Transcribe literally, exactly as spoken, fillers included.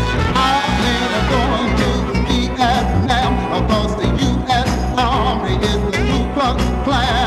I ain't going to Vietnam, cause the U S Army is the Ku Klux Klan.